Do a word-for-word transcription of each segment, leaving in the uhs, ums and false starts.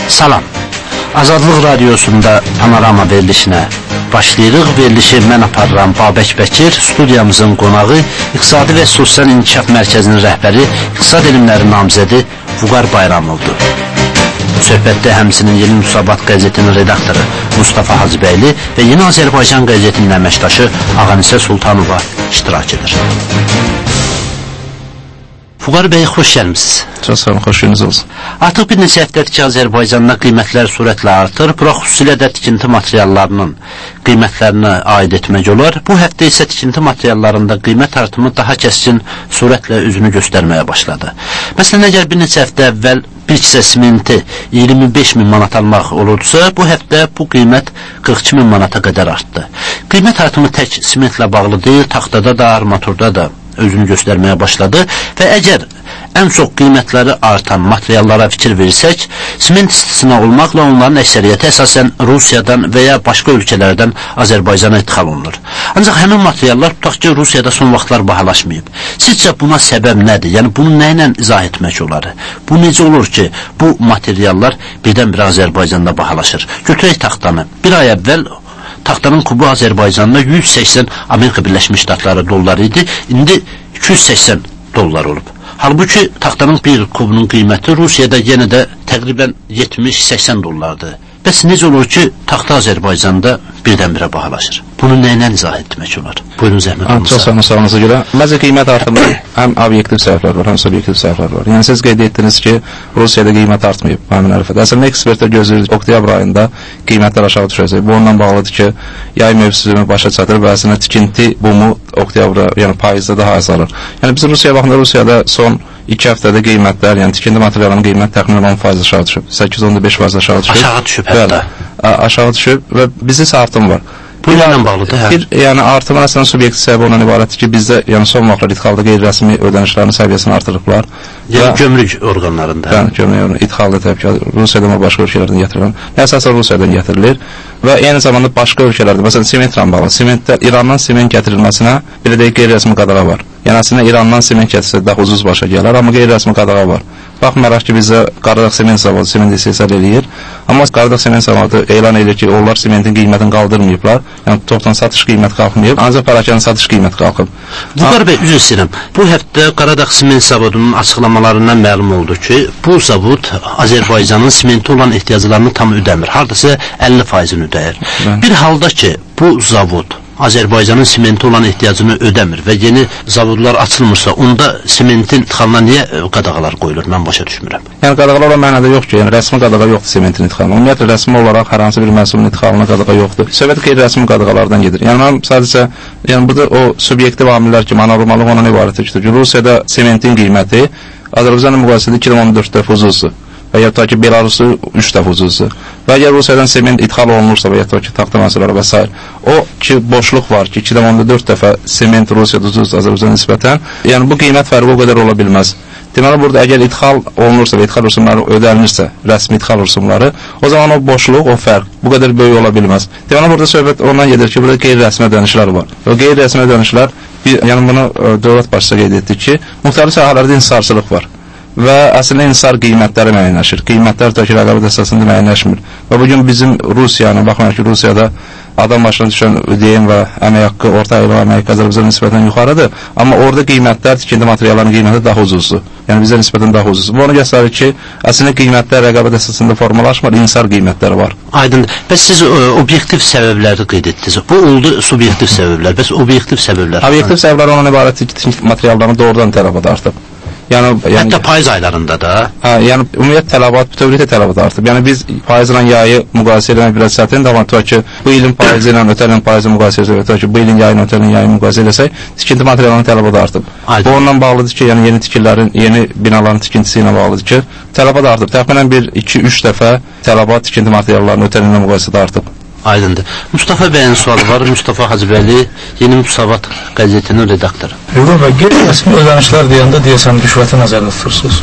Salam. Azadlıq Radyosunda Panorama verilişinə başlayırıq. Verilişi mən aparıram Babək Bəkir, studiyamızın qonağı, İqtisadi və Sosial İnkişaf Mərkəzinin rəhbəri, İqtisad Elmləri namizədi Vüqar Bayramovdur. Söhbətdə həmçinin Yeni Müsabat qəzetinin redaktoru Mustafa Hacıbəyli və Yeni Azərbaycan qəzetinin əməkdaşı Ağanisə Sultanova iştirak edir. Vüqar bəy, xoş gəlmişsiniz. Çox sağ olun, xoş gününüz olsun. Artıq bir neçə həftədir ki, Azərbaycanda qiymətlər sürətlə artır. Bura xüsusilə də tikinti materiallarının qiymətlərinə aid etmək olar. Bu həftə isə tikinti materiallarında qiymət artımı daha kəskin sürətlə üzünü göstərməyə başladı. Məsələn, əgər bir neçə həftə əvvəl bir kisə simenti iyirmi beş min manat almaq olurdusa, bu həftə bu qiymət qırx iki min manata qədər artdı. Qiymət artımı tək simentlə bağlı deyil, taxtada da, armaturda da özünü göstərməyə başladı və əgər ən çox qiymətləri artan materiallara fikir versək, siment istisna olmaqla onların əksəriyyəti əsasən Rusiyadan və ya başqa ölkələrdən Azərbaycana idxal olunur. Ancaq həmin materiallar tutaq ki, Rusiyada son vaxtlar bahalaşmayıb. Sizcə buna səbəb nədir? Yəni bunu nə ilə izah etmək olar? Bu necə olur ki, bu materiallar birdən-birə Azərbaycanda bahalaşır? Götürək taxtanı. Bir ay əvvəl taxtanın kubu Azərbaycanda yüz səksən Amerika Birləşmiş Ştatları dolları idi, indi iki yüz səksən dollar olub. Halbuki taxtanın bir kubunun qiyməti Rusiyada yenə də təqribən yetmiş səksən dollardır. Bəs necə olur ki, taxta Azərbaycanda birdən-birə bahalaşır? Bunu nə ilə izah etmək olar? Buyurun zəhmət olmasa. Çox sağ olun, sağlığınıza görə. Məncə qiymət artımı həm obyektiv səbəblər var, həm subyektiv səbəblər var. Yəni siz qeyd etdiniz ki, Rusiyada qiymət artmayıb həmin ərəfədə. Əslində ekspertlər gözləyir oktyabr ayında qiymətlər aşağı düşəcək. Bu ondan bağlıdır ki, yay mövsümü başa çatır və əslində tikinti bumu oktyabra, yəni payızda daha azalır. Yəni biz Rusiyaya baxanda Rusiyada son iki həftədə qiymətlər, yəni tikinti materiallarının qiyməti təxminən on faiz aşağı düşüb. səkkiz on beş faiz aşağı düşüb. Aşağı düşüb hətta. Aşağı düşüb və bizdə isə artım var. Bu ilə bağlıdır, hə? Bir, yəni artımın əslən subyektiv səbəbi ondan ibarətdir ki, bizdə yəni son vaxtlar idxalda qeyri-rəsmi ödənişlərin səviyyəsini artırıblar. Yəni və, gömrük orqanlarında. Yəni gömrük idxalda təbii ki, Rusiyadan və başqa ölkələrdən gətirilən, əsasən Rusiyadan gətirilir və eyni zamanda başqa ölkələrdə, məsələn sementlə bağlı, sementdə İrandan sement gətirilməsinə belə deyək qeyri-rəsmi qadağa var. Yəni əslində İrandan sement gətirsə daha ucuz başa gələr, amma qeyri-rəsmi qadağa var. Baxmayaraq ki, bizdə Qaradağ sement zavodu sement istehsal eləyir, amma Qaradağ sement zavodu elan edir ki, onlar sementin qiymətini qaldırmayıblar, yəni topdan satış qiymət qalxmayıb, ancaq pərakənin satış qiymət qalxıb. Vüqar bəy, üzr istəyirəm. Bu həftə Qaradağ sement zavodunun açıqlamalarından məlum oldu ki, bu zavod Azərbaycanın sementi olan ehtiyaclarını tam ödəmir, hardasa əlli faizini ödəyir. Mən... Bir halda ki, bu zavod Azərbaycanın sementi olan ehtiyacını ödəmir və yeni zavodlar açılmırsa, onda sementin idxalına niyə qadağalar qoyulur? Mən başa düşmürəm. Yəni qadağalar o mənada yox ki, yəni rəsmi qadağa yoxdur sementin idxalına. Ümumiyyətlə rəsmi olaraq hər hansı bir məhsulun idxalına qadağa yoxdur. Söhbət qeyri-rəsmi qadağalardan gedir. Yəni mən sadəcə, yəni burada o subyektiv amillər kimi anormallıq ondan ibarətdir ki, Rusiyada sementin qiyməti Azərbaycanla müqayisədə iki on dörd dəfə ucuzdur. Və ya ta ki, Belarusu üç dəfə ucuzdur. Və əgər Rusiyadan sement idxal olunursa və ya ta ki, taxta məsələləri və s. o ki, boşluq var ki, iki on dörd dəfə sement Rusiyada ucuzdur Azərbaycan nisbətən, yəni bu qiymət fərqi o qədər ola bilməz. Deməli, burada əgər idxal olunursa və idxal rüsumları ödənilirsə, rəsmi idxal rüsumları, o zaman o boşluq, o fərq bu qədər böyük ola bilməz. Deməli, burada söhbət ondan gedir ki, burada qeyri-rəsmi ödənişlər var. O qeyri-rəsmi ödənişlər, yəni bunu dövlət başçısı qeyd etdi ki, müxtəlif sahələrdə insarçılıq var. Və əslində insar qiymətləri müəyyənləşir. Qiymətlər də ki, rəqabət əsasında müəyyənləşmir. Və bugün bizim Rusiyanı, baxmayaraq ki, Rusiyada adam başına düşən ödəyim və əmək haqqı, orta aylıq əmək haqqı Azərbaycan nisbətən yuxarıdır. Amma orada qiymətlər, tikinti materiallarının qiyməti daha ucuzdur. Yəni bizə nisbətən daha ucuzdur. Bu onu göstərir ki, əslində qiymətlər rəqabət əsasında formalaşmır, insar qiymətləri var. Aydındır. Bəs siz ə, obyektiv səbəbləri qeyd etdiniz. Bu oldu subyektiv səbəblər. Bəs obyektiv səbəblər? Obyektiv səbəblər ondan ibarətdir ki, tikinti materiallarının doğrudan tələbat artıb. Yəni, yəni, hətta payız aylarında da. Hə, yəni ümumiyyət tələbat, bütövlükdə tələbat artıb. Yəni biz payızla yayı müqayisə etmək biraz çətindir, amma tutaq ki, bu ilin payızı ilə ötən ilin payızı müqayisə etsək, tutaq ki, bu ilin yayı ilə ötən ilin yayı müqayisə etsək, tikinti materialının tələbat artıb. Aydın. Bu ondan bağlıdır ki, yəni yeni tikililərin, yeni binaların tikintisi ilə bağlıdır ki, tələbat artıb. Təxminən bir iki üç dəfə tələbat tikinti materiallarının ötən ilin müqayisədə artıb. Aydındır. Mustafa bəyin sualı var. Mustafa Hacıbəyli, Yeni Müsabat qəzetinin redaktoru. Vüqar bəy, qeyri-rəsmi ödənişlər deyəndə deyəsən rüşvəti nəzərdə tutursunuz.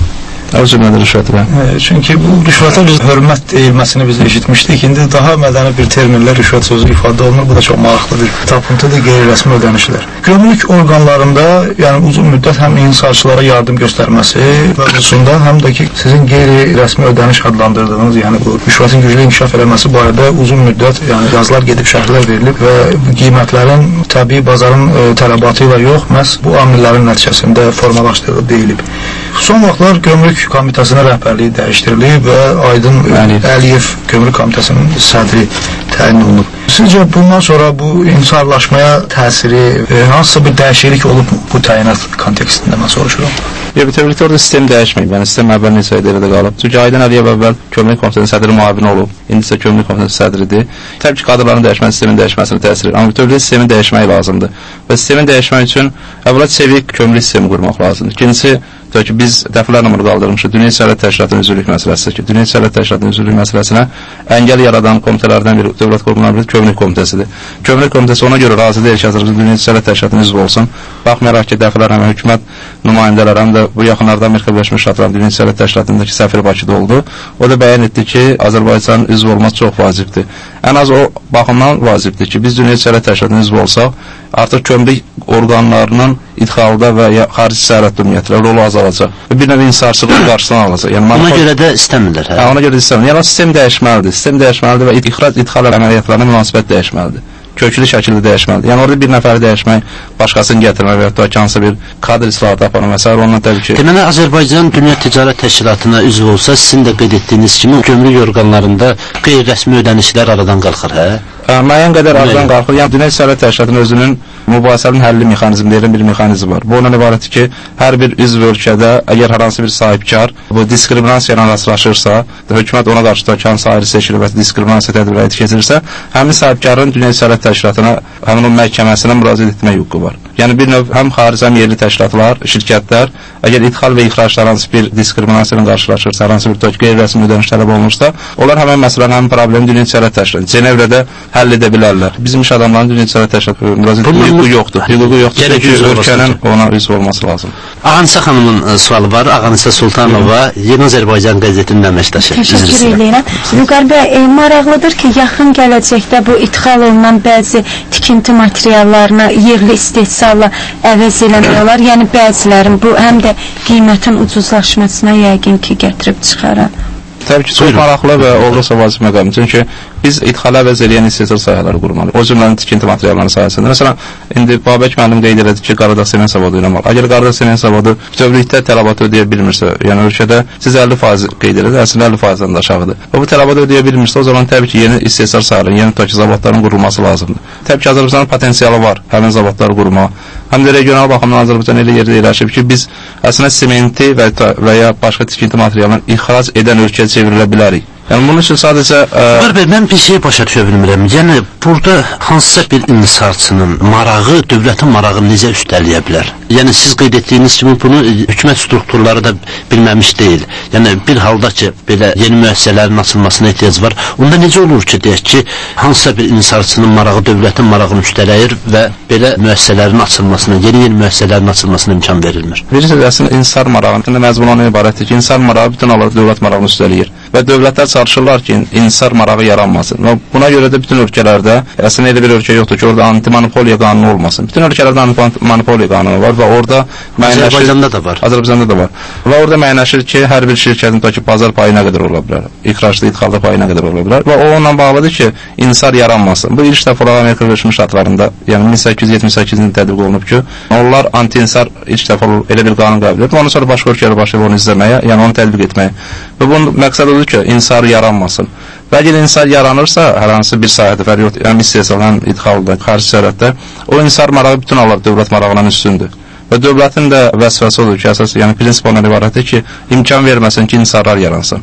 O cümlədə rüşvətlə. Çünki bu rüşvətə biz hörmət deyilməsini biz eşitmişdik. İndi daha mədəni bir terminlə rüşvət sözü ifadə olunur. Bu da çox maraqlı bir tapıntıdır, qeyri-rəsmi ödənişlər. Gömrük orqanlarında, yəni uzun müddət həm inhisarçılara yardım göstərməsi mövzusunda, həm də ki, sizin qeyri-rəsmi ödəniş adlandırdığınız, yəni bu rüşvətin güclü inkişaf eləməsi barədə uzun müddət yəni yazılar gedib, şərhlər verilib və qiymətlərin təbii bazarın e, tələbatı ilə yox, məhz bu amillərin nəticəsində formalaşdırılıb deyilib. Son vaxtlar Gömrük Komitəsinin rəhbərliyi dəyişdirilib və Aydın Əliyev, Əliyev Gömrük Komitəsinin sədri təyin olunub. Sizcə bundan sonra bu inhisarlaşmaya təsiri, e, hansısa bir dəyişiklik olub mu bu təyinat kontekstində, mən soruşuram? Ya, bütövlükdə orada sistem dəyişməyib. Yəni, sistem əvvəl neçə ilə qalıb. Çünki Aydın Əliyev əvvəl Gömrük Komitəsinin sədri müavini olub. İndi isə Gömrük Komitəsinin sədridir. Təbii ki, kadrların dəyişməsi sistemin dəyişməsinə təsir edir. Amma bütövlükdə sistemin dəyişmək lazımdır. Və sistemin dəyişmək üçün əvvəla çevik gömrük sistemi qurmaq lazımdır. İkincisi, təbii ki, biz dəfələrlə bunu qaldırmışıq. Dünya İqtisadiyyat Təşkilatının üzvlük məsələsidir ki, Dünya İqtisadiyyat Təşkilatının üzvlük məsələsinə əngəl yaradan komitələrdən biri dövlət qurumlarının Gömrük Komitəsidir. Gömrük Komitəsi ona görə razı deyil ki, Azərbaycan Dünya İqtisadiyyat Təşkilatının üzvü olsun. Baxmayaraq ki, dəfələr həm hökumət nümayəndələri, həm də bu yaxınlarda Amerika Birləşmiş Ştatlarının Dünya İqtisadiyyat Təşkilatındakı səfiri Bakıda oldu. O da bəyan etdi ki, Azərbaycanın üzvü olması çox vacibdir. Ən az o baxımdan vacibdir ki, biz Dünya İqtisadiyyat Təşkilatının üzvü olsaq, artıq gömrük orqanlarının idxalda və ya xarici səyahət ümumiyyətlə rolu azalacaq. Bir növ inhisarçılığın qarşısını alacaq. Yəni, ona görə də istəmirlər. Hə? Hə, ona görə də istəmirlər. Yəni, sistem dəyişməlidir. Sistem dəyişməlidir və ixrac-idxal əməliyyatlarına münasibət dəyişməlidir. Köklü şəkildə dəyişməlidir. Yəni, orada bir nəfəri dəyişmək, başqasını gətirmək və ya da hansı bir kadr islahatı aparmaq və s. ondan təbii ki... Deməli, Azərbaycan Dünya Ticarət Təşkilatına üzv olsa, sizin də qeyd etdiyiniz kimi, gömrük orqanlarında qeyri-rəsmi ödənişlər aradan qalxır, hə? Müəyyən qədər aradan qalxır. Yəni, Dünya İqtisadiyyat Təşkilatının özünün mübahisənin həlli mexanizmlərindən bir mexanizm var. Bu ondan ibarətdir ki, hər bir üzv ölkədə əgər hər hansı bir sahibkar bu diskriminasiya ilə rastlaşırsa, hökumət ona qarşı da hansı ayrı seçilir və diskriminasiya tədbiri həyata keçirirsə, həmin sahibkarın Dünya İqtisadiyyat Təşkilatına, həmin o məhkəməsinə müraciət etmək hüququ var. Yəni, bir növ həm xarici, həm yerli təşkilatlar, şirkətlər, əgər idxal və ixraclar hansı bir diskriminasiya ilə qarşılaşırsa, hər hansı bir qeyri-rəsmi ödəniş tələb olunursa, onlar həmin məsələn, həmin problemi Dünya İqtisadiyyat Təşkilatı Cenevrədə həll edə bilərlər. Bizim iş adamlarının Dünya İqtisadiyyat Təşkilatı müraciət etmək hüququ yoxdur. Hüququ yoxdur, çünki ölkənin ona üzv olması lazım. Ağanisa xanımın sualı var. Ağanisa Sultanova, Yeni Azərbaycan qəzetinin əməkdaşı. Təşəkkür edirəm. Vüqar bəy, e, maraqlıdır ki, yaxın gələcəkdə bu idxal olunan bəzi tikinti materiallarına yerli istehsalla əvəz eləmək olar. Yəni, bəzilərin bu həm də qiymətin ucuzlaşmasına yəqin ki, gətirib çıxarar. Təbii ki, çox maraqlı və olduqca vacib məqam. Çünki biz idxala əvəz eləyən istehsal sahələri qurmalıyıq. O cümlənin tikinti materiallarının sayəsində. Məsələn, indi Babək müəllim qeyd elədi ki, Qaradağ sement zavodu ilə var. Əgər Qaradağ sement zavodu bütövlükdə tələbatı ödəyə bilmirsə, yəni ölkədə siz əlli faiz qeyd elədi, əslində əlli faizdən də aşağıdır. Və bu tələbatı ödəyə bilmirsə, o zaman təbii ki, yeni istehsal sahələrinin, yeni tutaq ki, zavodların qurulması lazımdır. Təbii ki, Azərbaycanın potensialı var həmin zavodları qurmağa. Həm də regional baxımdan Azərbaycan elə yerdə yerləşib ki, biz əslində sementi və, və ya başqa tikinti materialını ixrac edən ölkəyə çevrilə bilərik. Yəni, bunun üçün sadəcə... Vüqar bəy, mən bir şey başa düşə bilmirəm. Yəni, burada hansısa bir inhisarçının marağı, dövlətin marağı necə üstəliyə bilər? Yəni, siz qeyd etdiyiniz kimi bunu hökumət strukturları da bilməmiş deyil. Yəni, bir halda ki, belə yeni müəssisələrin açılmasına ehtiyac var. Onda necə olur ki, deyək ki, hansısa bir inhisarçının marağı dövlətin marağını üstələyir və belə müəssisələrin açılmasına, yeni-yeni müəssisələrin açılmasına imkan verilmir? Bilirsiniz, əslində inhisar marağının məzmununa ibarətdir ki, inhisar marağı bütün olaraq dövlət marağını üstələyir. Və dövlətlər çalışırlar ki, inhisar marağı yaranmasın. Və buna görə də bütün ölkələrdə, əslində elə bir ölkə yoxdur ki, orada anti-monopoliya qanunu olmasın. Bütün ölkələrdə anti-monopoliya qanunu var və orada müəyyənləşir... Azərbaycanda da var. Azərbaycanda da var. Və orada müəyyənləşir ki, hər bir şirkətin ki, bazar payı nə qədər ola bilər, ixracda, idxalda payı nə qədər ola bilər və o onunla bağlıdır ki, inhisar yaranmasın. Bu ilk dəfə olaraq Amerika Birləşmiş Ştatlarında, yəni min səkkiz yüz yetmiş səkkizdə tətbiq olunub ki, onlar anti-inhisar ilk dəfə elə bir qanun qəbul edir. Ondan sonra başqa ölkələr başlayıb onu izləməyə, yəni onu tətbiq etməyə. Və bunun məqsədi odur ki, inhisar yaranmasın. Və əgər inhisar yaranırsa, hər hansı bir sahədə, fərqi həm istehsal, həm idxalda, xarici sərhəddə, o inhisar marağı bütün olaraq dövlət marağından üstündür. Və dövlətin də vəzifəsi odur ki, əsas, yəni prinsip ondan ibarətdir ki, imkan verməsin ki, inhisarlar yaransın.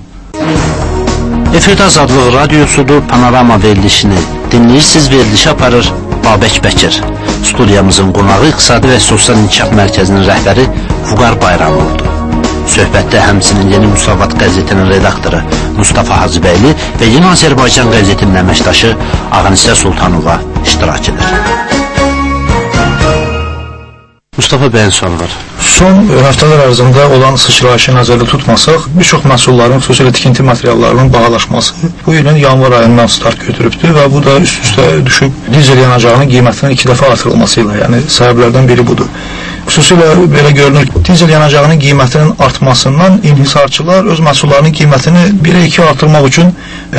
Efirdə Azadlıq Radiosudur, Panorama verilişini dinləyirsiniz, verilişi aparır Babək Bəkir. Studiyamızın qonağı İqtisadi və Sosial İnkişaf Mərkəzinin rəhbəri Vüqar Bayramovdur. Söhbətdə həmçinin Yeni Müsavat qəzetinin redaktoru Mustafa Hacıbəyli və Yeni Azərbaycan qəzetinin əməkdaşı Ağanisa Sultanova iştirak edir. Mustafa bəyin sualı var. Son həftələr ərzində olan sıçrayışı nəzərdə tutmasaq, bir çox məhsulların, xüsusilə tikinti materiallarının bahalaşması bu ilin yanvar ayından start götürübdür və bu da üst-üstə düşüb dizel yanacağının qiymətinin iki dəfə artırılması ilə, yəni səbəblərdən biri budur. Xüsusilə belə görünür ki, dizel yanacağının qiymətinin artmasından inhisarçılar öz məhsullarının qiymətini birə iki artırmaq üçün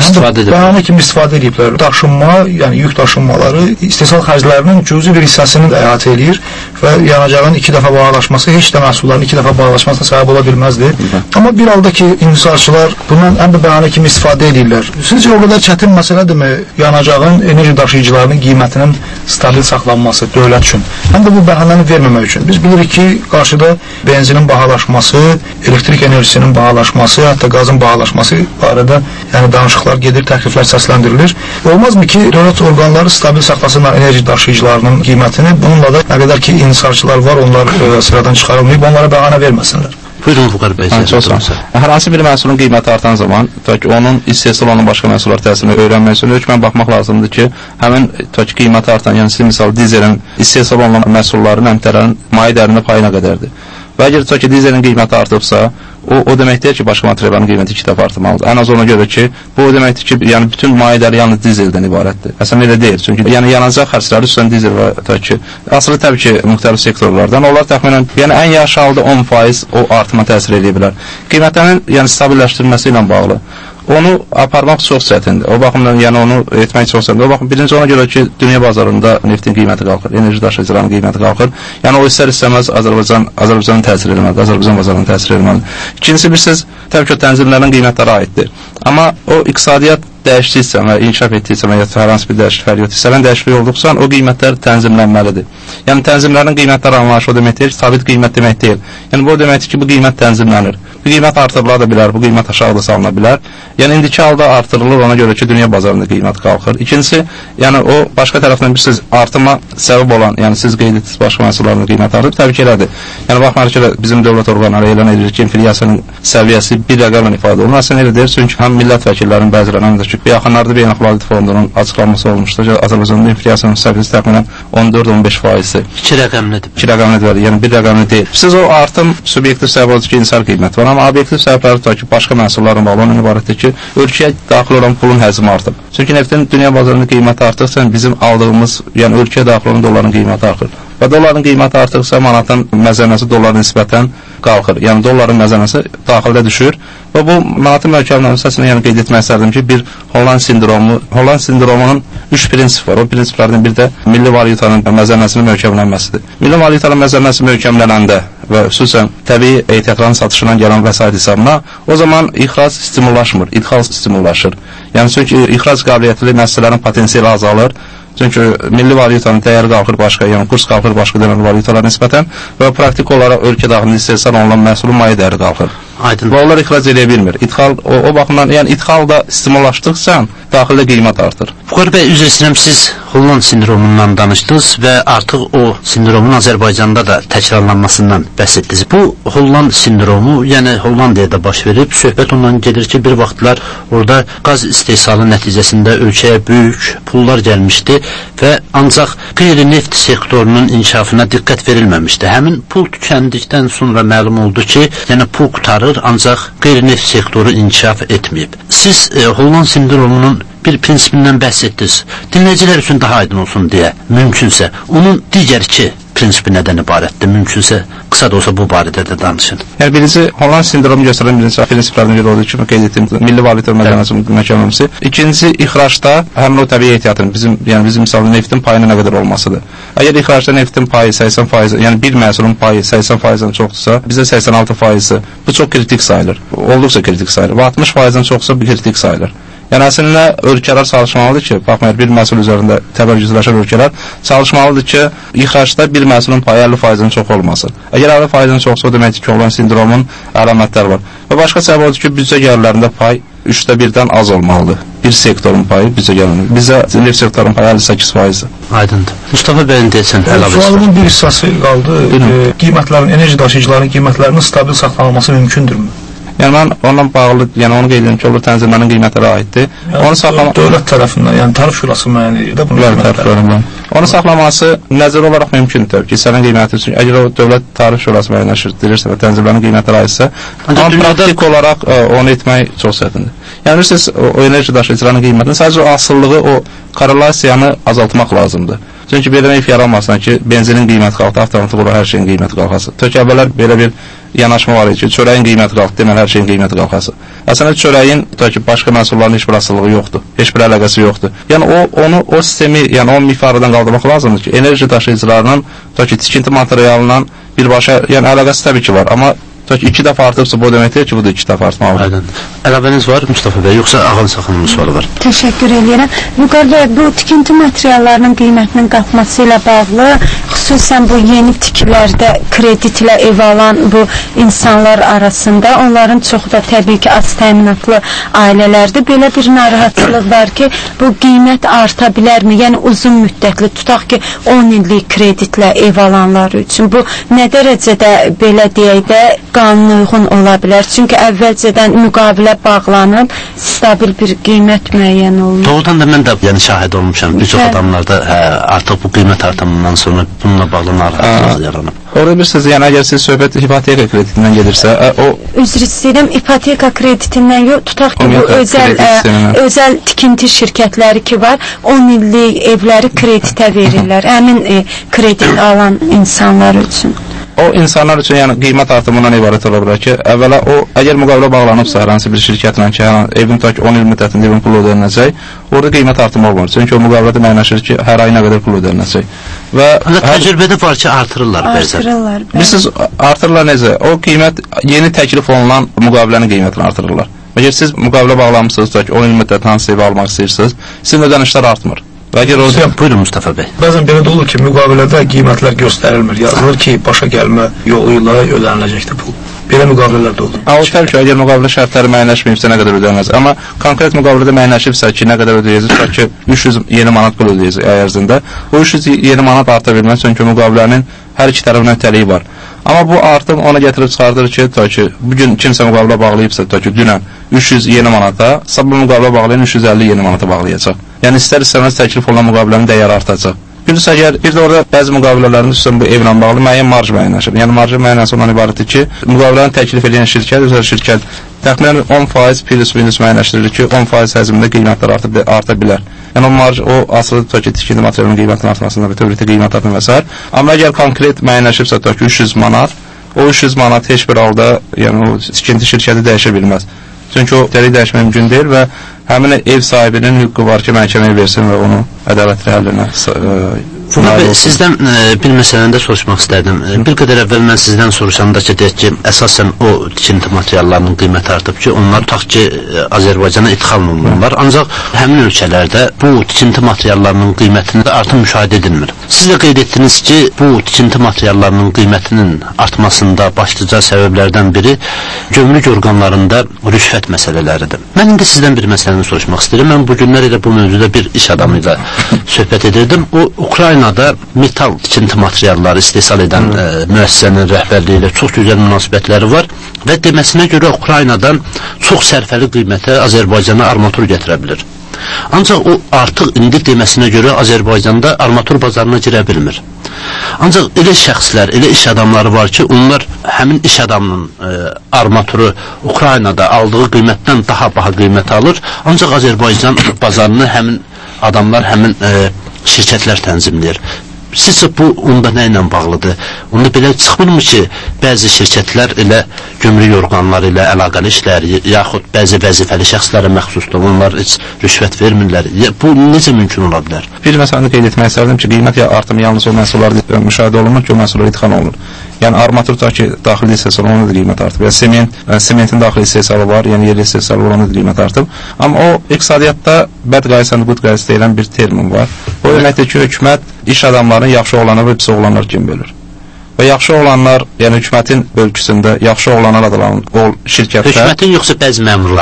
bəhanə kimi istifadə ediblər. Daşınma, yəni yük daşınmaları istehsal xərclərinin cüzi bir hissəsini də əhatə edir və yanacağın iki dəfə bahalaşması heç də məhsulların iki dəfə bahalaşmasına səbəb ola bilməzdir. Amma bir halda ki, inhisarçılar bundan həm də bəhanə kimi istifadə edirlər. Sizcə o qədər çətin məsələdirmi yanacağın enerji daşıyıcılarının qiymətinin stabil saxlanması dövlət üçün? Həm də bu bəhanəni verməmək üçün. Biz bilirik ki, qarşıda benzinin bahalaşması, elektrik enerjisinin bahalaşması, hətta qazın bahalaşması barədə yəni danışıqlar gedir, təkliflər səsləndirilir. Olmazmı ki, dövlət orqanları stabil saxlasınlar enerji daşıyıcılarının qiymətini? Bununla da nə qədər ki, inhisarçılar var, onlar e, sıradan çıxarılmayıb, onlara bəhanə verməsinlər. Buyurun Vüqar bəy. Hər hansı bir məhsulun qiyməti artan zaman, ki, onun istehsal olan başqa məhsullar təsirini öyrənmək üçün hökmən baxmaq lazımdır ki, həmin ki, qiyməti artan, yəni siz misal dizelin istehsal olan məhsulların, əmtələrin mayi dərində payı nə qədərdir? Və əgər ki, dizelin qiyməti artıbsa, o, o demək deyir ki, başqa materialların qiyməti iki dəfə artırmalıdır. Ən az ona görə ki, bu o deməkdir ki, yəni bütün mayiələr yalnız dizeldən ibarətdir. Əslən elə deyil. Çünki yəni yanacaq xərcləri üstən dizel və təbii ki, asılı təbii ki, müxtəlif sektorlardan. Onlar təxminən, yəni ən yaş halda on faiz o artıma təsir edə bilər. Qiymətlərin yəni stabilləşdirilməsi ilə bağlı onu aparmaq çox çətindir. O baxımdan yəni onu etmək çox çətindir. O baxımdan birinci ona görə ki, dünya bazarında neftin qiyməti qalxır, enerji daşıyıcılarının qiyməti qalxır. Yəni o istər-istəməz Azərbaycan Azərbaycanın təsir etməlidir, Azərbaycan bazarının təsir etməlidir. İkincisi bilirsiniz, təbii ki, tənzimlərin qiymətləri aiddir. Amma o iqtisadiyyat dəyişdikcə və inkişaf etdikcə və ya hər hansı bir dəyişiklik fəaliyyət hissələn dəyişiklik olduqca o qiymətlər tənzimlənməlidir. Yəni tənzimlərin qiymətləri anlayışı o demək deyil, sabit qiymət demək deyil. Yəni bu o deməkdir ki, bu qiymət tənzimlənir. Bu qiymət artırıla da bilər, bu qiymət aşağı da salına bilər. Yəni indiki halda artırılır, ona görə ki, dünya bazarında qiymət qalxır. İkincisi, yəni o başqa tərəfdən bir siz artıma səbəb olan, yəni siz qeyd etdiniz başqa məhsulların qiyməti artır, təbii ki, elədir. Yəni baxmayaraq ki, bizim dövlət orqanları elan edir ki, inflyasiyanın səviyyəsi bir rəqəmlə ifadə olunur. Əslində elə deyir, çünki həm millət vəkillərinin bəzilərinin həm də ki, yaxınlarda Beynəlxalq Valyuta Fondunun açıqlanması olmuşdur ki, Azərbaycanda inflyasiyanın səviyyəsi təxminən on dörd on beş faizdir. İki rəqəmlidir. İki rəqəmlidir, yəni bir rəqəmli deyil. Siz o artım subyektiv səbəb odur ki, inhisar qiyməti var, amma obyektiv səbəbləri tutaq ki, başqa məhsulların bağlı ondan ibarətdir ki, ölkəyə daxil olan pulun həcmi artıb. Çünki neftin dünya bazarında qiyməti artıqsa, bizim aldığımız, yəni ölkəyə daxil olan dolların qiyməti artır. Və dolların qiyməti artıqsa, manatın məzənnəsi dollara nisbətən qalxır. Yəni dolların məzənnəsi daxildə düşür və bu manatın möhkəmlənməsində yəni qeyd etmək istərdim ki, bir Holland sindromu, Holland sindromunun üç prinsip var. O prinsiplərdən biri də milli valyutanın məzənnəsinin möhkəmlənməsidir. Milli valyutanın məzənnəsi möhkəmlənəndə və xüsusən təbii ehtiyatların satışından gələn vəsait hesabına o zaman ixrac stimullaşmır, idxal stimullaşır. Yəni çünki ixrac qabiliyyətli müəssisələrin potensiali azalır. Çünki milli valyutanın dəyəri qalxır başqa, yəni kurs qalxır başqa deməli valyutalara nisbətən və praktik olaraq ölkə daxilində istehsal olunan məhsulun mayi dəyəri qalxır. Aydın. Və onlar ixrac edə bilmir. İdxal o, o baxımdan, yəni idxal da stimullaşdıqca daxildə qiymət artır. Vüqar bəy, üzr istəyirəm, siz Holland sindromundan danışdınız və artıq o sindromun Azərbaycanda da təkrarlanmasından bəhs etdiniz. Bu Holland sindromu, yəni Hollandiyada baş verib, söhbət ondan gedir ki, bir vaxtlar orada qaz istehsalı nəticəsində ölkəyə böyük pullar gəlmişdi və ancaq qeyri-neft sektorunun inkişafına diqqət verilməmişdi. Həmin pul tükəndikdən sonra məlum oldu ki, yəni pul qutarır, ancaq qeyri-neft sektoru inkişaf etməyib. Siz e, Holland sindromunun bir prinsipindən bəhs etdiniz. Dinləyicilər üçün daha aydın olsun deyə, mümkünsə, onun digər iki prinsipi nədən ibarətdir? Mümkünsə, qısa da olsa bu barədə də danışın. Yəni, birinci, Holland sindromu göstərən birinci prinsiplərdən biri olduğu kimi qeyd etdiyim milli valyuta məzənnəsinin möhkəmlənməsi. İkincisi, ixracda həmin o təbii ehtiyatın, bizim, yəni bizim misalda neftin payına nə qədər olmasıdır. Əgər ixracda neftin payı səksən faiz, yəni bir məhsulun payı səksən faizdən çoxdursa, bizdə səksən altı faizi, bu çox kritik sayılır. Olduqca kritik sayılır. Və altmış faizdən çoxsa bu kritik sayılır. Yəni, əslində, ölkələr çalışmalıdır ki, baxmayar, bir məhsul üzərində təbərgüzləşən ölkələr çalışmalıdır ki, ixracda bir məhsulun payı əlli faizdən çox olmasın. Əgər əlli faizdən çoxsa, o deməkdir ki, olan sindromun əlamətləri var. Və başqa səbəb odur ki, büdcə gəlirlərində pay üçdə birdən az olmalıdır. Bir sektorun payı büdcə gəlirlərində. Bizdə neft sektorun payı əlli səkkiz faizdir. Aydındır. Mustafa bəyin deyəsən, əlavə etsin. Sualımın bir hissəsi qaldı. E, qiymətlərin, enerji daşıyıcıların qiymətlərinin stabil saxlanılması mümkündürmü? Yəni mən onunla bağlı, yəni onu qeyd edim ki, olur tənzimlərin qiymətləri aiddir. Yəni, onu saxlamaq dövlət tərəfindən, yəni tarif şurası müəyyən edir də bunu qiymətləri. Onu saxlaması nəzər olaraq mümkündür ki, sənin qiyməti üçün əgər o dövlət tarif şurası müəyyənləşdirirsə və tənzimlərin qiymətləri aidsə, amma praktik olaraq onu etmək çox çətindir. Yəni siz o enerji daşıyıcılarının qiymətini sadəcə o asıllığı, o korrelasiyanı azaltmaq lazımdır. Çünki belə bir yaranmasın ki, benzinin qiyməti qalxdı, avtomatik olaraq hər şeyin qiyməti qalxası. Tök əvvəllər belə bir yanaşma var idi ki, çörəyin qiyməti qalxdı, deməli hər şeyin qiyməti qalxası. Əslində çörəyin ki, başqa məhsulların heç bir asıllığı yoxdur, heç bir əlaqəsi yoxdur. Yəni o onu o sistemi, yəni o miqdardan qaldırmaq lazımdır ki, enerji daşıyıcılarının ki, tikinti materialından birbaşa, yəni əlaqəsi təbii ki var, amma iki dəfə artıbsa bu deməkdir ki, bu da iki dəfə artmalıdır. Əlavəniz var Mustafa bəy, yoxsa Ağan Saxınımın sualı var? Təşəkkür edirəm. Vüqar bəy, bu tikinti materiallarının qiymətinin qalxması ilə bağlı, xüsusən bu yeni tiklərdə kreditlə ev alan bu insanlar arasında, onların çoxu da təbii ki, az təminatlı ailələrdir. Belə bir narahatçılıq var ki, bu qiymət arta bilərmi? Yəni uzun müddətli, tutaq ki, on illik kreditlə ev alanlar üçün. Bu nə dərəcədə belə deyək də qanuna uyğun ola bilər. Çünki əvvəlcədən müqavilə bağlanıb, stabil bir qiymət müəyyən olunur. Doğrudan da mən də yəni şahid olmuşam. Bir çox adamlarda hə, artıq bu qiymət artımından sonra bununla bağlı narahatlıq yaranıb. Orada bilirsiniz, yəni əgər siz söhbət hipoteka kreditindən gedirsə, o... Üzr istəyirəm, ipoteka kreditindən yox, tutaq ki, bu özəl, ə, özəl tikinti şirkətləri ki var, on illik evləri kreditə verirlər, həmin e, kredit alan insanlar üçün. O insanlar üçün yəni qiymət artımından ibarət ola bilər ki, əvvəla o, əgər müqavilə bağlanıbsa hər hansı bir şirkətlə ki, evin tutaq ki, on il müddətində evin pulu ödəniləcək, orada qiymət artımı olmur. Çünki o müqavilədə müəyyənləşir ki, hər ay nə qədər pul ödəniləcək. Və təcrübədə var ki, artırırlar bəzən. Artırırlar. Bilirsiniz, artırırlar necə? O qiymət yeni təklif olunan müqavilənin qiymətini artırırlar. Əgər siz müqavilə bağlanmışsınız, tutaq ki, on il müddətində hansı evi almaq istəyirsiniz, sizin ödənişlər artmır. Hocam, buyurun Mustafa bəy. Bəzən belə də olur ki, müqavilədə qiymətlər göstərilmir. Yazılır ki, başa gəlmə yolu ilə ödəniləcəkdir pul. Belə müqavilələr də olur. O şərt ki, əgər müqavilə şərtləri müəyyənləşməyibsə nə qədər ödəniləcək. Amma konkret müqavilədə müəyyənləşibsə ki, nə qədər ödəyəcək, ki, üç yüz yeni manat pul ödəyəcək ay ərzində. O üç yüz yeni manat arta bilməz, çünki müqavilənin hər iki tərəfindən öhdəliyi var. Amma bu artım ona gətirib çıxardır ki, ta ki, bugün kimsə müqavilə bağlayıbsa, ta ki, dünən üç yüz yeni manata, sabah müqavilə bağlayan üç yüz əlli yeni manata bağlayacaq. Yəni istər-istəməz təklif olunan müqavilənin dəyəri artacaq. Gündüz əgər bir də orada bəzi müqavilələrin üstün bu evlə bağlı müəyyən marj müəyyənləşir. Yəni marj müəyyənləşir ondan ibarətdir ki, müqaviləni təklif edən şirkət, özəl şirkət təxminən on faiz plus minus müəyyənləşdirilir ki, on faiz həcmində qiymətlər artıb arta bilər. Yəni o marj o asılı tutaq ki, tikinti materialının qiymətinin artmasında və tövləti qiymət artım və s. Amma əgər konkret müəyyənləşibsə tutaq ki, üç yüz manat, o üç yüz manat heç bir halda yəni o tikinti şirkəti dəyişə bilməz. Çünki o dəqiq dəyişmək mümkün deyil və həmin ev sahibinin hüququ var ki, məhkəməyə versin və onu ədalətli həllinə Abi, sizdən e, bir məsələndə soruşmaq istərdim. E, bir qədər əvvəl mən sizdən soruşanda ki, deyək ki, əsasən o tikinti materiallarının qiyməti artıb ki, onlar tutaq ki, Azərbaycana idxal olunurlar. Ancaq həmin ölkələrdə bu tikinti materiallarının qiymətində artım müşahidə edilmir. Siz də qeyd etdiniz ki, bu tikinti materiallarının qiymətinin artmasında başlıca səbəblərdən biri gömrük orqanlarında rüşvət məsələləridir. Mən indi sizdən bir məsələni soruşmaq istəyirəm. Mən bu günlər ilə bu mövzuda bir iş adamı ilə söhbət edirdim. O, Ukraynada metal tikinti materialları istehsal edən e, müəssisənin rəhbərliyi ilə çox gözəl münasibətləri var və deməsinə görə Ukraynadan çox sərfəli qiymətə Azərbaycana armatur gətirə bilir. Ancaq o artıq indi deməsinə görə Azərbaycanda armatur bazarına girə bilmir. Ancaq elə şəxslər, elə iş adamları var ki, onlar həmin iş adamının e, armaturu Ukraynada aldığı qiymətdən daha baha qiymət alır, ancaq Azərbaycan bazarını həmin adamlar, həmin e, şirkətlər tənzimləyir. Sizcə bu onda nə ilə bağlıdır? Onda belə çıxmırmı ki, bəzi şirkətlər elə gömrük orqanları ilə əlaqəli işlər, yaxud bəzi vəzifəli şəxslərə məxsusdur, onlar heç rüşvət vermirlər. Bu necə mümkün ola bilər? Bir məsələni qeyd etmək istərdim ki, qiymət artımı yalnız o məhsullarda müşahidə olunur ki, o məhsullar idxal olunur. Yəni armatur tutaq ki, daxili istehsal olanda da qiymət artıb. Yəni sement, yəni, sementin daxili istehsalı var, yəni yerli istehsalı olanda da qiymət artıb. Amma o iqtisadiyyatda bəd qayısan, qut qayısı deyilən bir termin var. O deməkdir ki, hökumət iş adamlarının yaxşı olanlar və pis olanlar kimi bölür. Və yaxşı olanlar, yəni hökumətin bölgüsündə yaxşı olanlar adlanan o şirkətlər... Hökumətin yoxsa bəzi məmurların?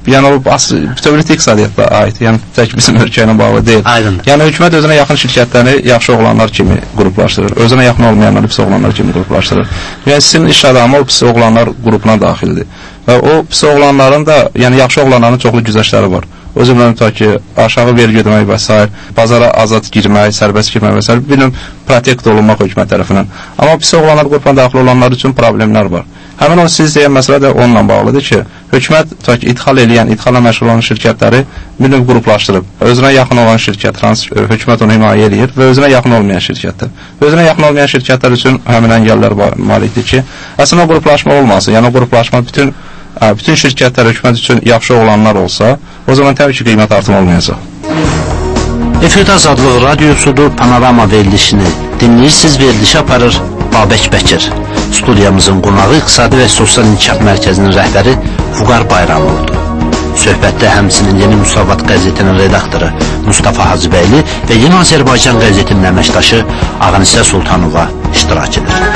yəni o bütövlükdə iqtisadiyyata aid, yəni tək bizim ölkə ilə bağlı deyil. Aydın. Yəni hökumət özünə yaxın şirkətləri yaxşı oğlanlar kimi qruplaşdırır, özünə yaxın olmayanları pis oğlanlar kimi qruplaşdırır. Yəni sizin iş adamı o pis oğlanlar qrupuna daxildir və o pis oğlanların da, yəni yaxşı oğlanların çoxlu güzəştləri var. O cümlədən ta ki, aşağı vergi ödəmək və s. bazara azad girmək, sərbəst girmək və s. bilin, protekt olunmaq hökumət tərəfindən. Amma pis oğlanlar qrupuna daxil olanlar üçün problemlər var. Həmin o siz deyən məsələ də onunla bağlıdır ki, hökumət ta ki, idxal eləyən, idxalla məşğul olan şirkətləri bilin, qruplaşdırıb. Özünə yaxın olan şirkət, hökumət onu himayə eləyir və özünə yaxın olmayan şirkətlər. Özünə yaxın olmayan şirkətlər üçün həmin əngəllər malikdir ki, əslində qruplaşma olmasın. Yəni, qruplaşma bütün bütün şirkətlər hökumət üçün yaxşı olanlar olsa, o zaman təbii ki, qiymət artımı olmayacaq. Efirdə Azadlıq Radiosudur, Panorama verilişini dinləyirsiniz, verilişi aparır Babək Bəkir. Studiyamızın qonağı İqtisadi və Sosial İnkişaf Mərkəzinin rəhbəri Vüqar Bayramovdur. Söhbətdə həmçinin Yeni Müsavat qəzetinin redaktoru Mustafa Hacıbəyli və Yeni Azərbaycan qəzetinin əməkdaşı Ağanisə Sultanova iştirak edir.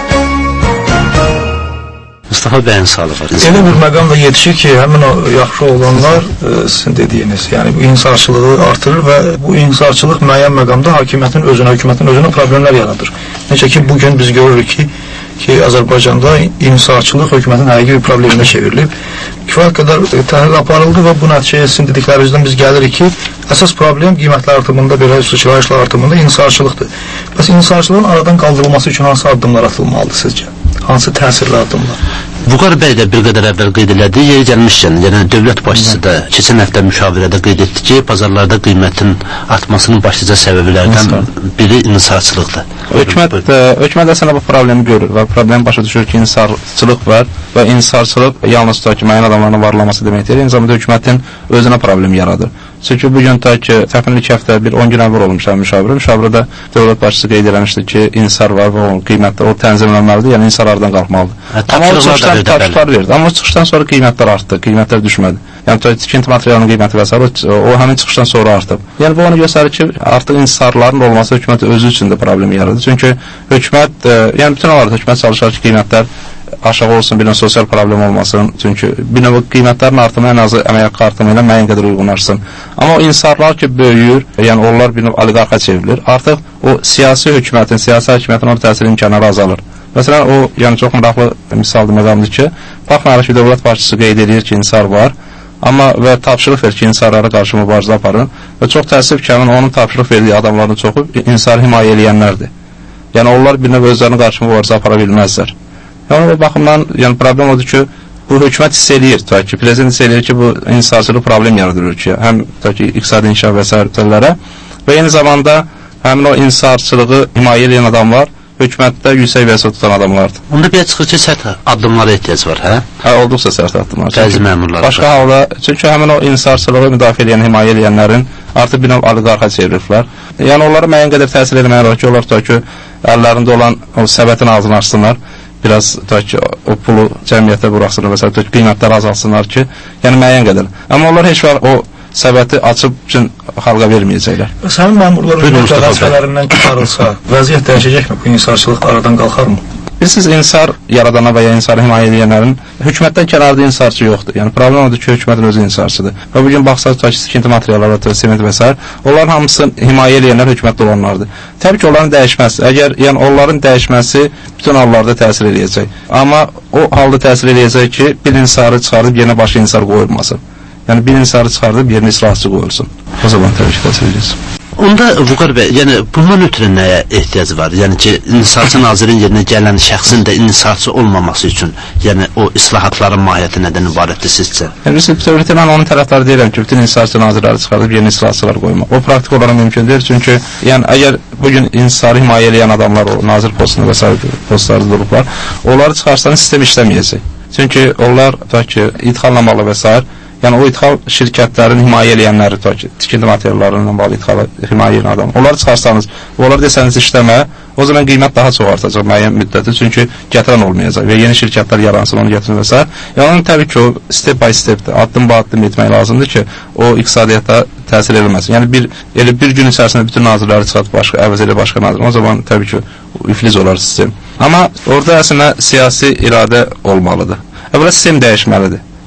Mustafa bəyin sağlığı. Elə bir məqamda yetişir ki, həmin o yaxşı olanlar e, sizin dediyiniz, yəni bu insarçılığı artırır və bu insarçılıq müəyyən məqamda hakimiyyətin özünə, hökumətin özünə problemlər yaradır. Necə ki, bugün biz görürük ki, ki Azərbaycanda insarçılıq hökumətin həqiqi bir probleminə çevrilib. Kifayət qədər təhlil aparıldı və bu nəticəyə sizin dediklərinizdən biz gəlirik ki, əsas problem qiymətlər artımında, belə sıçrayışlar artımında insarçılıqdır. Bəs insarçılığın aradan qaldırılması üçün hansı addımlar atılmalıdır sizcə? Hansı təsirli addımlar? Vüqar bəy də bir qədər əvvəl qeyd elədi, yeri gəlmişkən, yəni dövlət başçısı da keçən həftə müşavirədə qeyd etdi ki, bazarlarda qiymətin artmasının başlıca səbəblərdən biri insarçılıqdır. Hökumət, hökumət əslində bu problemi görür və problemi başa düşür ki, insarçılıq var və insarçılıq yalnız da ki, müəyyən adamların varlaması deməkdir, eyni zamanda hökumətin özünə problem yaradır. Çünki bugün ta ki, təxminən iki həftə, bir on gün əvvəl olmuşlar müşavirə. Müşavirədə dövlət başçısı qeyd eləmişdi ki, insar var və o qiymətlər o tənzimlənməlidir, yəni insarlardan qalxmalıdır. Amma o çıxışdan tapşıqlar verdi. Amma o çıxışdan sonra qiymətlər artdı, qiymətlər düşmədi. Yəni tikinti materialının qiyməti və s. O, o həmin çıxışdan sonra artıb. Yəni bu onu göstərir ki, artıq insarların olması hökumət özü üçün də problemi yaradır. Çünki hökumət, e, yəni bütün olaraq hökumət çalışır ki, qiymətlər aşağı olsun, bir sosial problem olmasın. Çünki bir növ qiymətlərin artımı ən azı əmək haqqı artımı ilə müəyyən qədər uyğunlaşsın. Amma o insarlar ki, böyüyür, yəni onlar bir növ oliqarxa çevrilir. Artıq o siyasi hökumətin, siyasi hakimiyyətin orada təsiri imkanları azalır. Məsələn, o, yəni çox maraqlı misaldır, məqamdır ki, baxmayaraq ki, dövlət başçısı qeyd edir ki, insar var, amma və tapşırıq verir ki, insarlara qarşı mübarizə aparın və çox təəssüf ki, onun tapşırıq verdiyi adamların çoxu insarı himayə eləyənlərdir. Yəni onlar bir növ özlərini qarşı mübarizə apara bilməzlər. Yəni, o baxımdan, yəni problem odur ki, bu hökumət hiss eləyir, ta ki, prezident hiss eləyir ki, bu insarçılıq problem yaradır ki, həm ta ki, iqtisadi inkişaf və s. və eyni zamanda həmin o insarçılığı himayə eləyən adamlar hökumətdə yüksək vəzifə tutan adamlardır. Onda bir çıxır ki, sərt addımlara ehtiyac var, hə? Hə, olduqsa sərt addımlar. Bəzi məmurlar. Başqa halda, çünki həmin o insarçılığı müdafiə edən, himayə eləyənlərin artıq bir növ oliqarxa çeviriblər. Yəni, onlara müəyyən qədər təsir eləməyə var ki, onlar ta ki, əllərində olan o səbətin ağzını açsınlar, biraz ta ki, o pulu cəmiyyətə buraxsınlar, məsələn, ta ki, qiymətləri azalsınlar ki, yəni müəyyən qədər. Amma onlar heç var o səbəti açıb üçün xalqa verməyəcəklər. Sənin məmurların vəzifələrindən çıxarılsa, vəziyyət dəyişəcəkmi? Bu insarçılıq aradan qalxarmı? Bilirsiniz, insar yaradana və ya insarı himayə edənlərin hökumətdən kənarda insarçı yoxdur. Yəni, problem odur ki, hökumətin özü insarçıdır. Və bugün baxsaq, ta ki, tikinti materialları, sement və s. onların hamısı himayə edənlər hökumətdə olanlardır. Təbii ki, onların dəyişməsi, əgər yəni, onların dəyişməsi bütün hallarda təsir edəcək. Amma o halda təsir edəcək ki, bir insarı çıxarıb yenə başqa insar qoyulmasın. Yəni, bir insarı çıxardıb yerini islahçı qoyulsun. O zaman təbii ki, təsir edəcək. Onda Vüqar bəy, yəni bundan ötürü nəyə ehtiyac var? Yəni ki, insarçı nazirin yerinə gələn şəxsin də insarçı olmaması üçün, yəni o islahatların mahiyyəti nədən ibarətdir sizcə? Yəni, bütövlükdə mən onun tərəfləri deyirəm ki, bütün insarçı nazirləri çıxardıb yeni islahatçılar qoymaq. O praktik olaraq mümkün deyil, çünki yəni, əgər bugün insarı himayə eləyən adamlar, o nazir postunu və s. postları durublar, onları çıxarsanız sistem işləməyəcək. Çünki onlar, ta ki, idxallamalı və s. Yəni, o idxal şirkətlərin himayə eləyənləri, ta ki, tikinti materiallarından bağlı idxalı himayə eləyən adam. Onları çıxarsanız, onlar desəniz işləmə, o zaman qiymət daha çox artacaq müəyyən müddəti, çünki gətirən olmayacaq və yeni şirkətlər yaransın, onu gətirin və s. Yəni, onun təbii ki, o step by stepdir, addım ba addım etmək lazımdır ki, o iqtisadiyyata təsir eləməsin. Yəni, bir, elə bir gün içərisində bütün nazirləri çıxartıb başqa, əvəz elə başqa nazir, o zaman təbii ki, iflic olar sistem. Amma orada əslində siyasi iradə olmalıdır. Əvvəla sistem dəyişməlidir.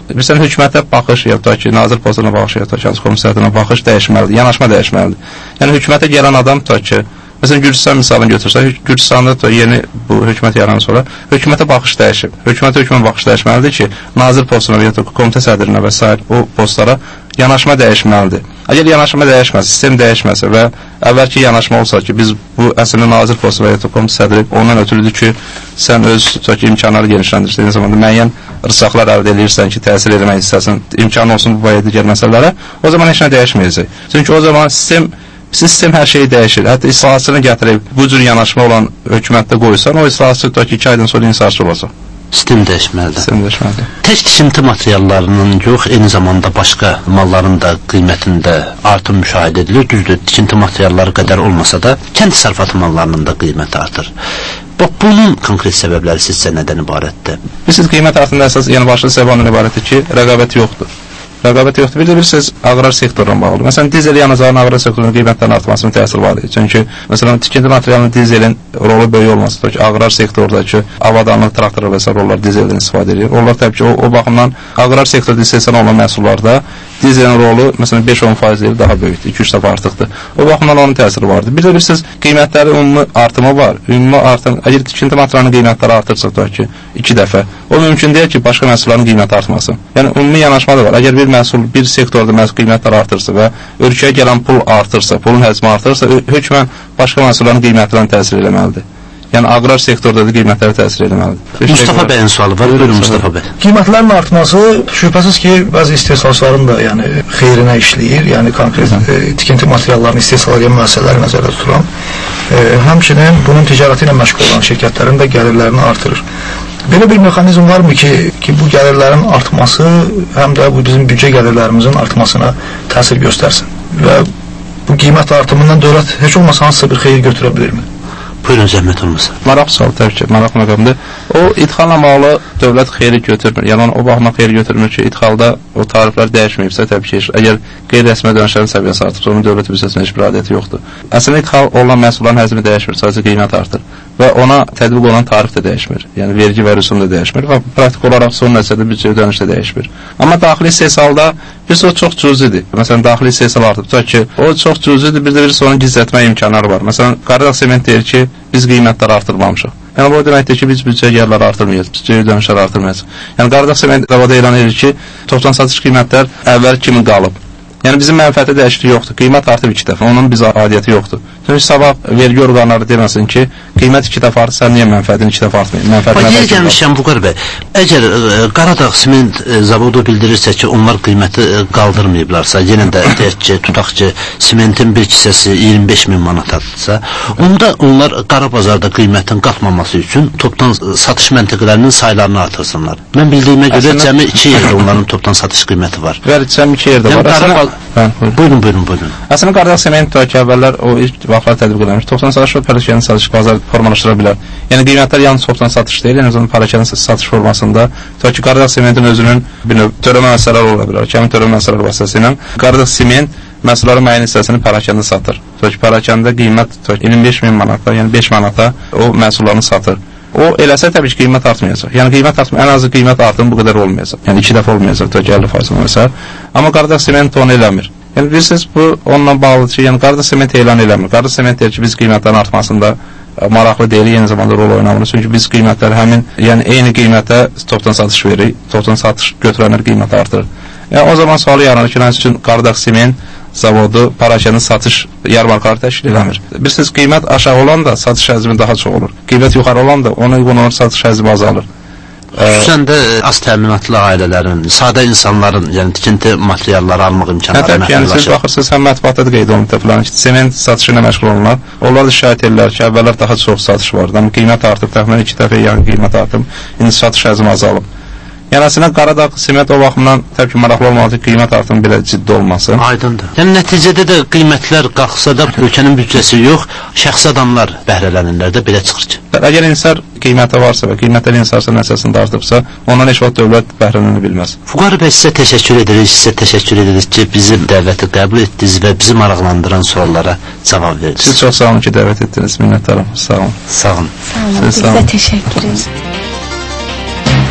bilirsən, hökumətə baxış, ya da ki, nazir postuna baxış, ya da ki, komissiyatına baxış dəyişməlidir, yanaşma dəyişməlidir. Yəni, hökumətə gələn adam, ta ki, məsələn, Gürcistan misalını götürsək, Gürcistanda da yeni bu hökumət yaranı sonra hökumətə baxış dəyişib. Hökumətə hökumət baxış dəyişməlidir ki, nazir postuna və ya da komitə sədrinə və s. o postlara yanaşma dəyişməlidir. Əgər yanaşma dəyişməsə, sistem dəyişməsə və əvvəlki yanaşma olsa ki, biz bu əslində nazir postu və ya da komitə sədri ondan ötürüdür ki, sən öz ki, imkanları genişləndirsən, eyni zamanda müəyyən rısaqlar əldə edirsən ki, təsir etmək istəsən, imkan olsun bu və ya digər məsələlərə, o zaman heç nə dəyişməyəcək. Çünki o zaman sistem Sistem hər şeyi dəyişir. Hətta islahatçını gətirib bu cür yanaşma olan hökumətdə qoysan, o islahatçı da ki, iki aydan sonra inhisarçı olacaq. Sistem dəyişməlidir. Sistem dəyişməlidir. Tək tikinti materiallarının yox, eyni zamanda başqa malların da qiymətində artım müşahidə edilir. Düzdür, tikinti materialları qədər olmasa da, kənd təsərrüfatı mallarının da qiyməti artır. Bax, bunun konkret səbəbləri sizcə nədən ibarətdir? Bilirsiniz, qiymət artımında əsas, yəni başlı səbəb ondan ibarətdir ki, rəqabət yoxdur. Rəqabət yoxdur. Bir də bilirsiniz, aqrar sektorla bağlı. Məsələn, dizel yanacağın aqrar sektorunun qiymətlərinin artmasının təsiri var. Çünki, məsələn, tikinti materialının dizelin rolu böyük olması, ki, aqrar sektorundakı avadanlıq, traktor və s. onlar dizeldən istifadə edir. Onlar təbii ki, o, o baxımdan aqrar sektorda istehsal olunan məhsullarda dizelin rolu, məsələn, beş on faiz daha böyükdür, iki üç dəfə artıqdır. O baxımdan onun təsiri vardır. Bir də bilirsiniz, qiymətləri ümumi artımı var. Ümumi artım, əgər tikinti materialının qiymətləri artırsa da ki, iki dəfə, o mümkün deyil ki, başqa məhsulların qiyməti artmasın. Yəni, ümumi yanaşma da var. Əgər bir məhsul, bir sektorda məhsul qiymətləri artırsa və ölkəyə gələn pul artırsa, pulun həcmi artırsa, hökmən başqa məhsulların qiymətlərini təsir eləməlidir. Yəni, aqrar sektorda da qiymətləri təsir eləməlidir. Mustafa bəyin sualı var, buyurun Mustafa bəy. Qiymətlərin artması şübhəsiz ki, bəzi istehsalçıların da yəni, xeyrinə işləyir, yəni konkret e, tikinti materiallarını istehsal edən müəssisələri nəzərdə tuturam. E, həmçinin bunun ticarəti ilə məşğul olan şirkətlərin də gəlirlərini artırır. Belə bir mexanizm varmı ki, ki bu gəlirlərin artması həm də bu bizim büdcə gəlirlərimizin artmasına təsir göstərsin və bu qiymət artımından dövlət heç olmasa hansısa bir xeyir götürə bilirmi? Buyurun, zəhmət olmasa. Maraq sual, təbii ki, maraq məqamdır. O, idxalla bağlı dövlət xeyri götürmür. Yəni, o baxımdan xeyri götürmür ki, idxalda o tariflər dəyişməyibsə, təbii ki, əgər qeyri-rəsmi dönüşlərin səviyyəsi artıbsa, onun dövlət büdcəsinə heç bir adiyyəti yoxdur. Əslində, idxal olan məhsulların həcmi dəyişmir, sadəcə qiymət artır və ona tətbiq olan tarif də dəyişmir. Yəni, vergi və rüsum da dəyişmir və praktik olaraq son nəticədə büdcə dönüş də dəyişmir. Amma daxili istehsalda bir o çox cüzidir. Məsələn, daxili istehsal artıb. Tutaq ki, o çox cüzidir, bir də birisi onu gizlətmə imkanları var. Məsələn, Qaradağ Sement deyir ki, biz qiymətləri artırmamışıq. Yəni, bu deməkdir ki, biz büdcə gəlirləri artırmayacaq, büdcə dönüşləri artırmayacaq. Yəni, Qaradağ Sement davada elan edir ki, toptan satış qiymətlər əvvəl kimi qalıb. Yəni, bizim mənfəətə dəyişiklik yoxdur. Qiymət artıb iki dəfə, onun bizə adiyyəti yoxdur. Çünki sabah vergi orqanları deməsin ki, qiymət iki dəfə artır, sən niyə mənfəətin iki dəfə artmayın? Bax, yer gəlmişəm Vüqar bəy, əgər e, Qaradağ Sement e, zavodu bildirirsə ki, onlar qiyməti e, qaldırmayıblarsa, yenə də deyək ki, tutaq ki, sementin bir kisəsi iyirmi beş min manatadırsa, onda onlar qara bazarda qiymətin qalxmaması üçün topdan satış məntəqələrinin saylarını artırsınlar. Mən bildiyimə görə Əslində... cəmi iki yerdə onların topdan satış qiyməti var. Bəli, cəmi iki yerdə yəni, var. Əslində... Hə, buyurun, buyurun, buyurun. Əslində Qaradağ Sement da ki, əvvəllər o ilk vaxtlar tətbiq edilmiş. Toptan satış və parakənin satış bazar formalaşdıra bilər. Yəni qiymətlər yalnız toptan satış deyil, yəni onun parakənin satış formasında ta ki Qaradağ Sementin özünün bir növ törəmə məsələləri ola bilər. Kəmin törəmə məsələləri vasitəsilə Qaradağ Sement məhsulların müəyyən hissəsini parakəndə satır. Ta ki parakəndə qiymət iyirmi beş min manata, yəni beş manata o məhsullarını satır. O eləsə təbii ki, qiymət artmayacaq. Yəni qiymət artmı, ən azı qiymət artımı bu qədər olmayacaq. Yəni iki dəfə olmayacaq, ta ki əlli faiz olmayacaq. Amma Qaradağ Sement onu eləmir. Yəni bilirsiniz, bu onunla bağlıdır ki, yəni Qaradağ Sement elan eləmir. Qaradağ Sement deyir ki, biz qiymətlərin artmasında maraqlı deyil, eyni zamanda rol oynamır. Çünki biz qiymətləri həmin, yəni eyni qiymətə topdan satış veririk, topdan satış götürənlər qiymət artırır. Yəni o zaman sualı yaranır ki, nəsə üçün Qaradağ Sement zavodu parakənin satış yarmarkaları təşkil eləmir. Bilirsiniz, qiymət aşağı olan da satış həcmi daha çox olur. Qiymət yuxarı olan da ona uyğun olur satış həcmi azalır. Xüsusən də az təminatlı ailələrin, sadə insanların, yəni tikinti materialları almaq imkanları məhdudlaşır. Yəni siz baxırsınız, həm mətbuatda da qeyd olunub falan ki, sement satışı ilə məşğul olurlar. Onlar da şahid edirlər ki, əvvəllər daha çox satış vardı. Amma qiymət artıb, təxminən iki dəfə yəni qiymət artıb, indi satış həcmi azalıb. Yəni əslində Qaradağ Sement o baxımdan təbii ki, maraqlı olmalıdır ki, qiymət artımı belə ciddi olmasın. Aydındır. Yəni nəticədə də qiymətlər qalxsa da ölkənin büdcəsi yox, şəxsi adamlar bəhrələnirlər də belə çıxır ki. Əgər insar qiyməti varsa və qiymətlər insarsa nəticəsində artıbsa, ondan heç vaxt dövlət bəhrələnə bilməz. Vüqar bəy, sizə təşəkkür edirik, sizə təşəkkür edirik ki, bizim dəvəti qəbul etdiniz və bizi maraqlandıran suallara cavab verdiniz. Siz çox sağ olun ki, dəvət etdiniz, minnətdarım. Sağ olun. Sağ olun. Sağ olun. Biz də təşəkkür edirik.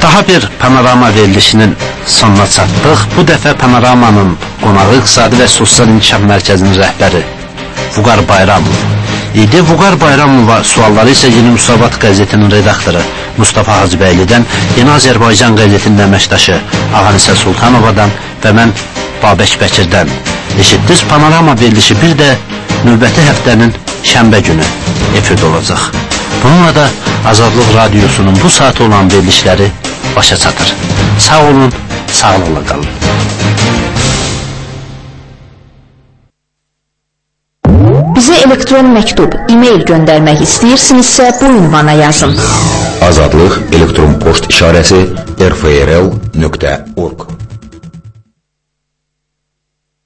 Daha bir panorama verilişinin sonuna çatdıq. Bu dəfə panoramanın qonağı İqtisadi və Sosial İnkişaf Mərkəzinin rəhbəri Vüqar Bayramov idi. Vüqar Bayramova sualları isə Yeni Müsavat qəzetinin redaktoru Mustafa Hacıbəylidən, Yeni Azərbaycan qəzetinin əməkdaşı Ağanisə Sultanovadan və mən Babək Bəkirdən eşitdiniz. Panorama verilişi bir də növbəti həftənin şənbə günü efirdə olacaq. Bununla da Azadlıq Radiosunun bu saat olan verilişləri başa çatır. Sağ olun, sağlıqla qalın. Bizə elektron məktub, e-mail göndərmək istəyirsinizsə bu ünvana yazın. Azadlıq elektron poçt işarəsi r f r l nöqtə org